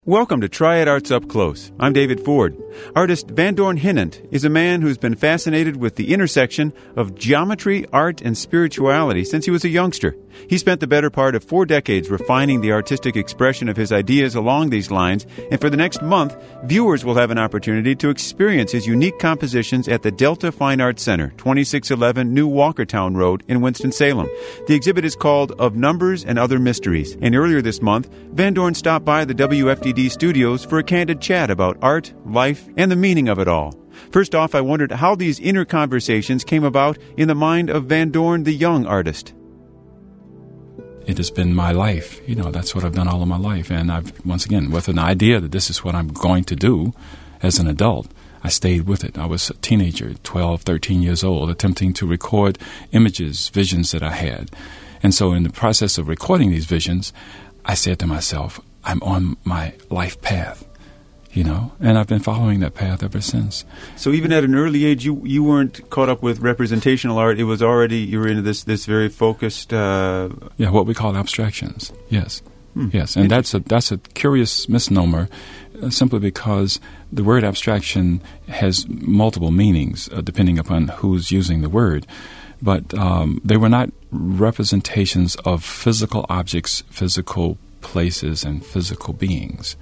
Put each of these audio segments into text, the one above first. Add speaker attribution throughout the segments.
Speaker 1: Welcome to Triad Arts Up Close. I'm David Ford. Artist Van Doorn Hinnant is a man who's been fascinated with the intersection of geometry, art, and spirituality since he was a youngster. He spent the better part of 4 decades refining the artistic expression of his ideas along these lines, and for the next month, viewers will have an opportunity to experience his unique compositions at the Delta Fine Arts Center, 2611 New Walkertown Road in Winston-Salem. The exhibit is called Of Numbers and Other Mysteries, and earlier this month, Van Doorn stopped by the WFDD studios for a candid chat about art, life, and the meaning of it all. First off, I wondered how these inner conversations came about in the mind of Van Doorn, the young artist.
Speaker 2: It has been my life. That's what I've done all of my life. And I've, once again, with an idea that this is what I'm going to do as an adult, I stayed with it. I was a teenager, 12, 13 years old, attempting to record images, visions that I had. And so in the process of recording these visions, I said to myself, I'm on my life path, and I've been following that path ever since.
Speaker 1: So even at an early age, you weren't caught up with representational art. It was already, you were into this very focused...
Speaker 2: what we call abstractions, yes. Yes, and that's a curious misnomer, simply because the word abstraction has multiple meanings, depending upon who's using the word. But they were not representations of physical objects, physical places, and physical beings.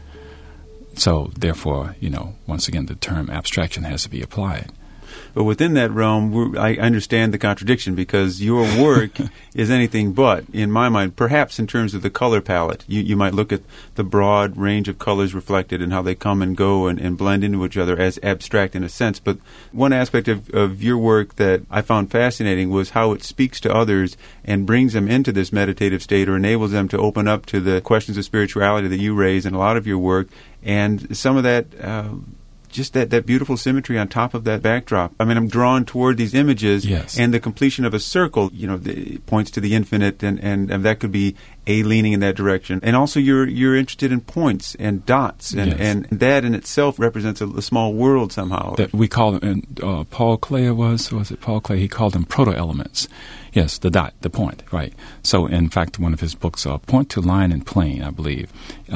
Speaker 2: So, therefore, once again, the term abstraction has to be applied.
Speaker 1: But within that realm, I understand the contradiction, because your work is anything but, in my mind, perhaps in terms of the color palette. You might look at the broad range of colors reflected and how they come and go and blend into each other as abstract in a sense. But one aspect of your work that I found fascinating was how it speaks to others and brings them into this meditative state, or enables them to open up to the questions of spirituality that you raise in a lot of your work. And some of that... just that beautiful symmetry on top of that backdrop. I mean, I'm drawn toward these images,
Speaker 2: yes.
Speaker 1: And the completion of a circle, points to the infinite, and that could be a leaning in that direction. And also, you're interested in points and dots, and,
Speaker 2: yes.
Speaker 1: and that in itself represents a small world somehow.
Speaker 2: That we call them, Paul Klee was it Paul Klee? He called them proto-elements. Yes, the dot, the point, right. So, in fact, one of his books, Point to Line and Plane, I believe,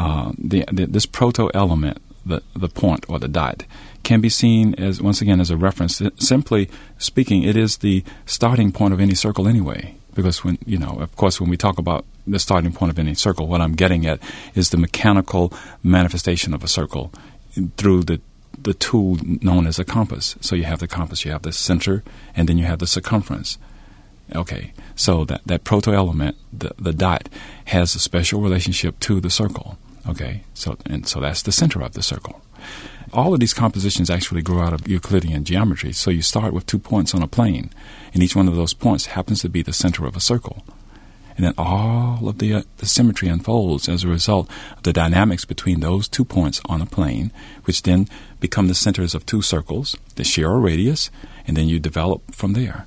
Speaker 2: this proto-element, the point or the dot, can be seen as, once again, as a reference. Simply speaking, it is the starting point of any circle anyway. Because when we talk about the starting point of any circle, what I'm getting at is the mechanical manifestation of a circle through the tool known as a compass. So you have the compass, you have the center, and then you have the circumference. Okay, so that proto-element, the dot, has a special relationship to the circle. Okay, so that's the center of the circle. All of these compositions actually grow out of Euclidean geometry. So you start with 2 points on a plane, and each one of those points happens to be the center of a circle. And then all of the symmetry unfolds as a result of the dynamics between those 2 points on a plane, which then become the centers of 2 circles that share a radius, and then you develop from there.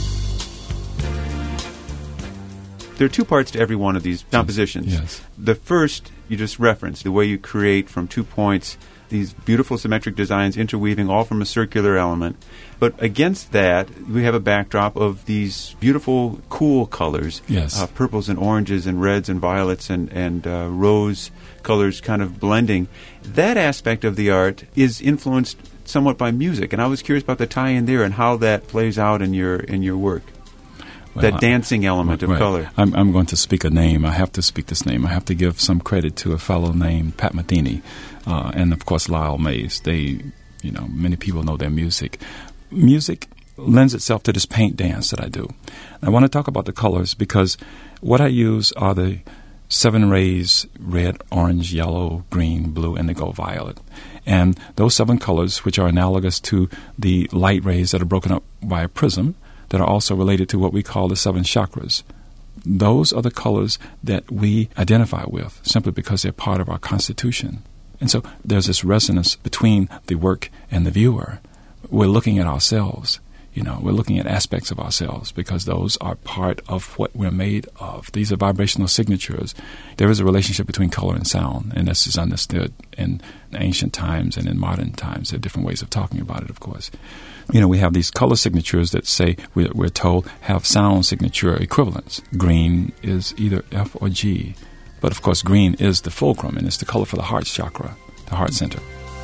Speaker 1: There are 2 parts to every one of these compositions.
Speaker 2: Yes.
Speaker 1: The first, you just referenced, the way you create from 2 points these beautiful symmetric designs interweaving all from a circular element. But against that, we have a backdrop of these beautiful, cool colors.
Speaker 2: Yes.
Speaker 1: Purples and oranges and reds and violets and rose colors kind of blending. That aspect of the art is influenced somewhat by music, and I was curious about the tie-in there and how that plays out in your work.
Speaker 2: Well,
Speaker 1: that dancing element of color.
Speaker 2: I'm going to speak a name. I have to speak this name. I have to give some credit to a fellow named Pat Metheny, and of course Lyle Mays. They, many people know their music. Music lends itself to this paint dance that I do. I want to talk about the colors because what I use are the 7 rays: red, orange, yellow, green, blue, indigo, violet. And those 7 colors, which are analogous to the light rays that are broken up by a prism, that are also related to what we call the 7 chakras. Those are the colors that we identify with simply because they're part of our constitution. And so there's this resonance between the work and the viewer. We're looking at ourselves. We're looking at aspects of ourselves because those are part of what we're made of. These are vibrational signatures. There is a relationship between color and sound, and this is understood in ancient times and in modern times. There are different ways of talking about it, of course. We have these color signatures that say, we're told, have sound signature equivalents. Green is either F or G. But of course, green is the fulcrum, and it's the color for the heart chakra, the heart center.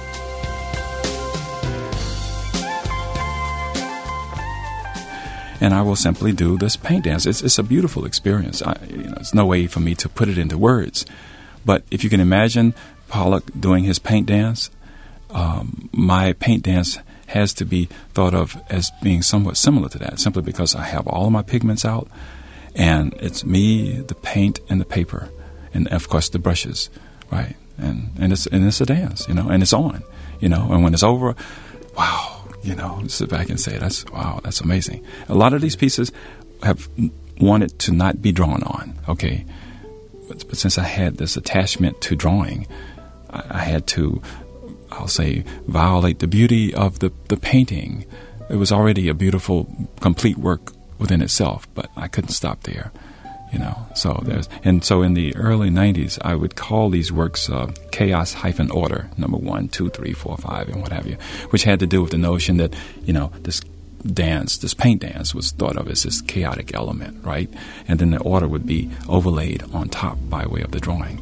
Speaker 2: And I will simply do this paint dance. It's a beautiful experience. There's no way for me to put it into words. But if you can imagine Pollock doing his paint dance, my paint dance has to be thought of as being somewhat similar to that, simply because I have all of my pigments out, and it's me, the paint, and the paper, and of course the brushes, right? And it's a dance, and it's on, and when it's over, wow. Sit back and say, that's amazing. A lot of these pieces have wanted to not be drawn on, okay? But since I had this attachment to drawing, I had to, I'll say, violate the beauty of the painting. It was already a beautiful, complete work within itself, but I couldn't stop there. So in the early 90s, I would call these works chaos-order, number 1, 2, 3, 4, 5, and what have you, which had to do with the notion that, this paint dance was thought of as this chaotic element, right? And then the order would be overlaid on top by way of the drawing.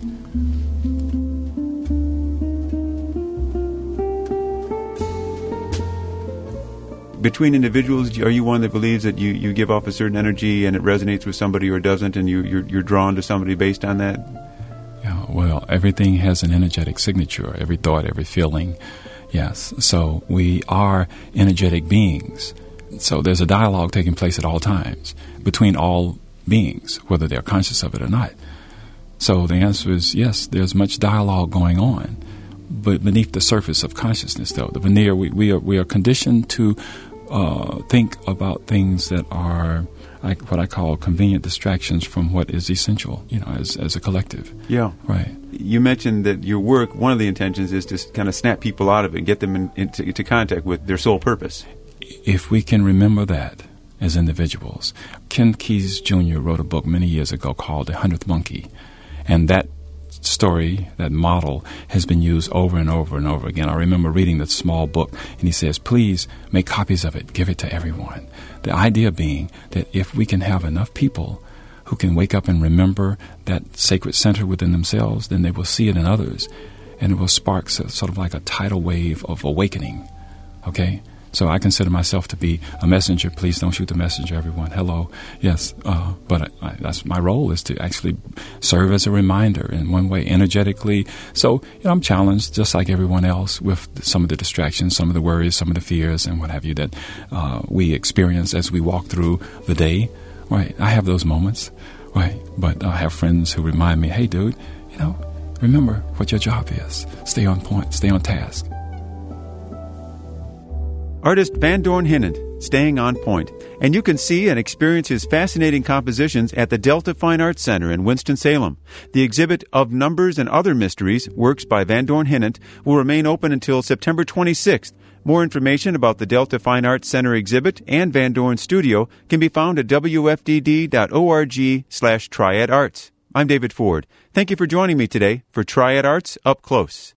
Speaker 1: Between individuals, are you one that believes that you give off a certain energy and it resonates with somebody or doesn't, and you're drawn to somebody based on that?
Speaker 2: Yeah, well, everything has an energetic signature, every thought, every feeling. Yes, so we are energetic beings. So there's a dialogue taking place at all times between all beings, whether they're conscious of it or not. So the answer is yes, there's much dialogue going on. But beneath the surface of consciousness, though, the veneer, we are conditioned to think about things that are what I call convenient distractions from what is essential, as a collective.
Speaker 1: Yeah.
Speaker 2: Right.
Speaker 1: You mentioned that your work, one of the intentions is to kind of snap people out of it and get them into contact with their sole purpose.
Speaker 2: If we can remember that as individuals. Ken Keyes Jr. wrote a book many years ago called The 100th Monkey, and that story, that model, has been used over and over and over again. I remember reading that small book, and he says, please make copies of it, give it to everyone. The idea being that if we can have enough people who can wake up and remember that sacred center within themselves, then they will see it in others, and it will spark sort of like a tidal wave of awakening. Okay? So I consider myself to be a messenger. Please don't shoot the messenger, everyone. Hello. Yes, but that's my role, is to actually serve as a reminder in one way, energetically. So I'm challenged, just like everyone else, with some of the distractions, some of the worries, some of the fears, and what have you that we experience as we walk through the day. Right? I have those moments, right? But I have friends who remind me, hey, dude, remember what your job is. Stay on point. Stay on task.
Speaker 1: Artist Van Doorn Hinnant, staying on point. And you can see and experience his fascinating compositions at the Delta Fine Arts Center in Winston-Salem. The exhibit Of Numbers and Other Mysteries, works by Van Doorn Hinnant, will remain open until September 26th. More information about the Delta Fine Arts Center exhibit and Van Doorn's studio can be found at wfdd.org/triadarts. I'm David Ford. Thank you for joining me today for Triad Arts Up Close.